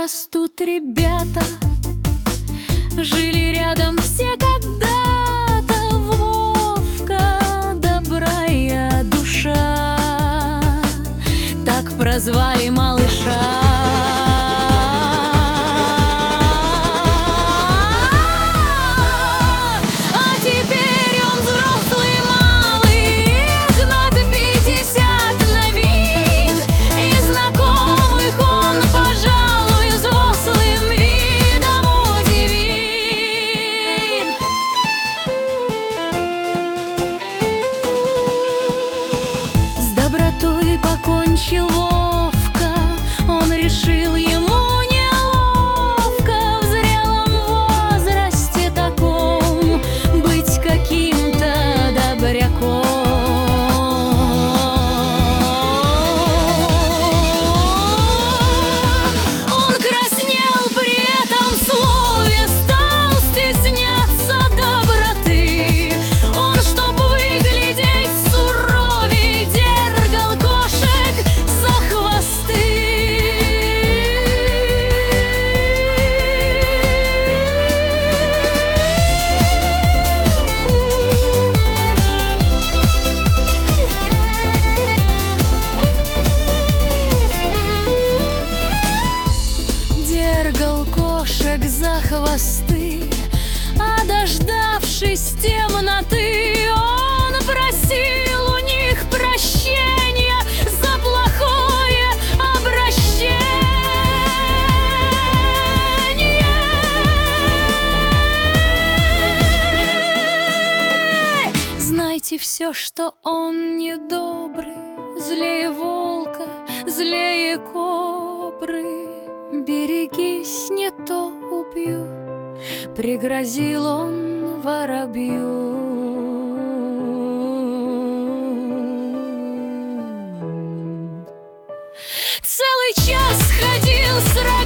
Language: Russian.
растут ребята, жили рядом все когда-то. Вовка, добрая душа, так прозвали малыша. Покончил Вовка, он решил, ему неловко в зрелом возрасте таком быть каким-то добряком. Он краснел при этом слове, стал стесняться доброты. Он, чтоб выглядеть суровей, дергал кошек за хвосты. Дергал кошек за хвосты, а дождавшись темноты, он просил у них прощения за плохое обращение. Знайте все, что он недобрый, злее волка, злее кобры. Берегись, не то убью, пригрозил он воробью. Целый час ходил с